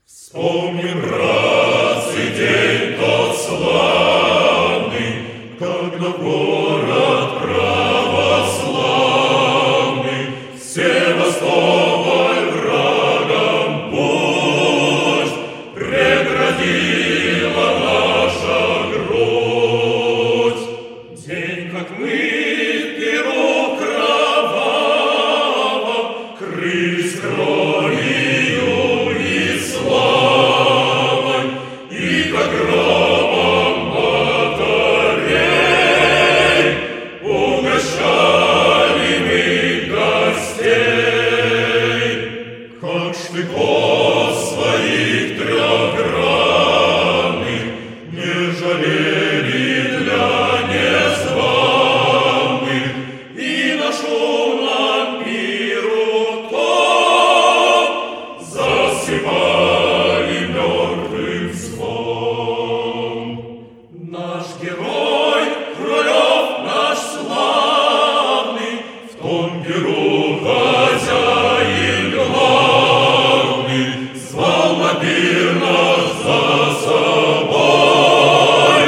Вспомним, братцы, день тот славный, когда город православный Севастополь врагам пусть преградила наша грудь. День, как мы в Перу кровавом крылись кровью и славой, и как громом батарей угощали мы гостей. Как штыков своих трехгранных не жалели для незваных, и на шумном пиру том засыпали мертвым звон. Наш герой Крулев, наш славный, в том пиру хозяин главный, звал на пир наш за собой.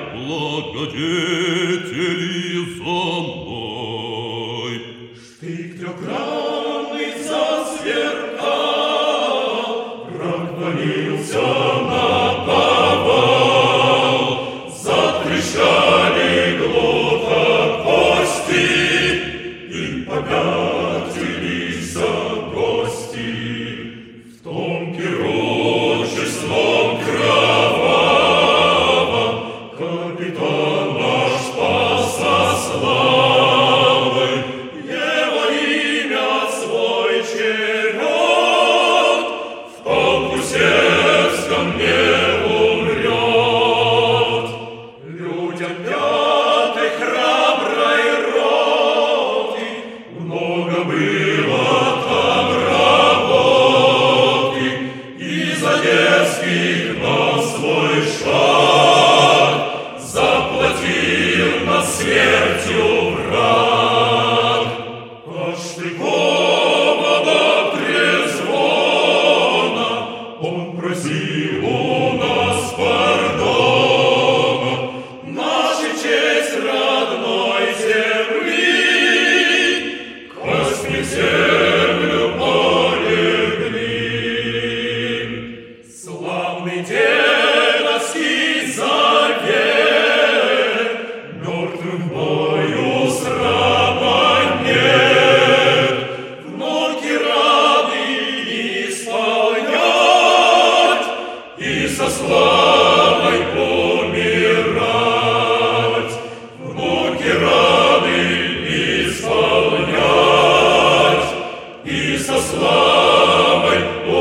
Благодетели за мной. Штык трехгранный засверкал, враг валился наповал, затрещали глухо кости, и попятились гости. В том пиру числом кровавом капитан наш спас со славой. Его имя свой черед в полку сельском не умрет. Людям пятой храброй роты много было там работы, и за детских нам свой шаг заплатил нас смертью враг. А Штыкового трезвона он просил у нас пардона. Наша честь родной земли, кости в землю полегли. Славный дедовский завет мертвым в бою срама нет. Внуки рады исполнять и со славой умирать. Внуки рады исполнять и со славой